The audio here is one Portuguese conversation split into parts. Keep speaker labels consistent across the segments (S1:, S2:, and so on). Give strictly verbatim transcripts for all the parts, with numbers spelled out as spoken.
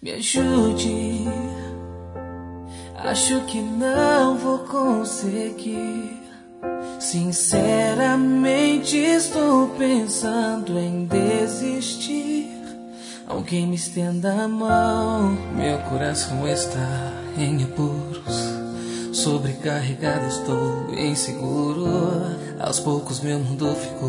S1: Me ajude, acho que não vou conseguir. Sinceramente estou pensando em desistir. Alguém me estenda a mão. Meu coração está em apuros, sobrecarregado estou, inseguro. Aos poucos meu mundo ficou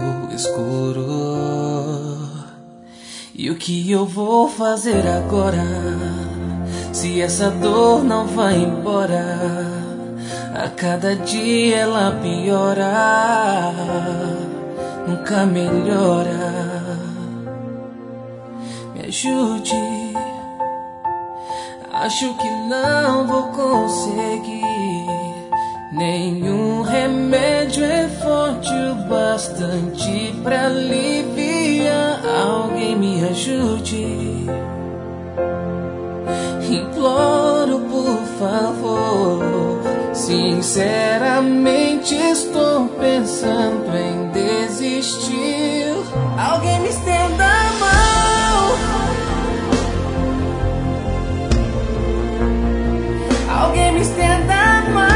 S1: escuro. E o que eu vou fazer agora, se essa dor não vai embora? A cada dia ela piora, nunca melhora. Me ajude, acho que não vou conseguir. Nenhum remédio é forte o bastante pra aliviar. Alguém me ajude, imploro por favor. Sinceramente estou pensando em desistir. Alguém me estenda a mão. Alguém me estenda a mão.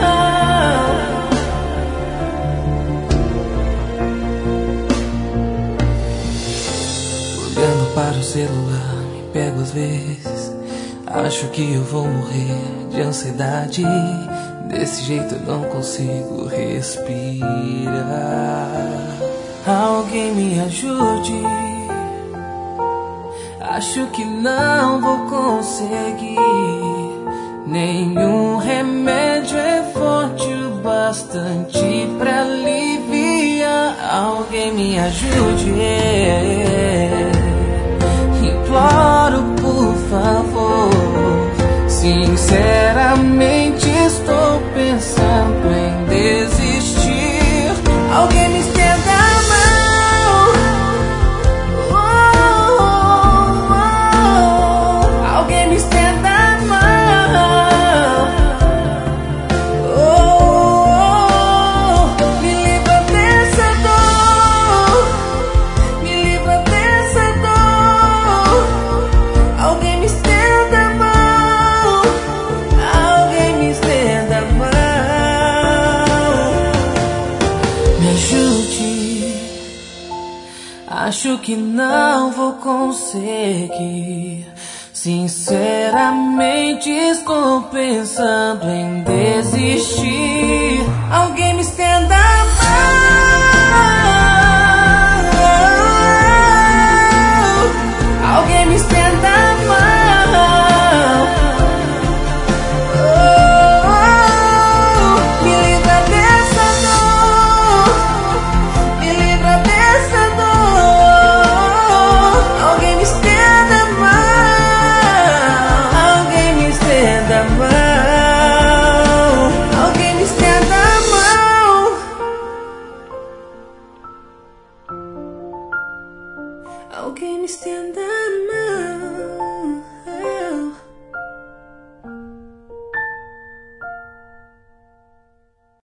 S1: Olhando para o celular, me pego às vezes. Acho que eu vou morrer de ansiedade. Desse jeito eu não consigo respirar. Alguém me ajude, acho que não vou conseguir. Nenhum remédio é forte o bastante pra aliviar. Alguém me ajude, imploro por favor. Sinceramente estou pensando em desistir. Alguém me estenda a mão. Oh, oh, oh. Alguém me estenda a mão. Oh, oh, oh. Me livra dessa dor, me livra dessa dor. Alguém me estenda a mão. Alguém me estenda a mão. Me ajude, acho que não vou conseguir. Sinceramente estou pensando em desistir. Alguém me estenda a mão. Alguém me estenda a mão. Alguém me estenda a mão.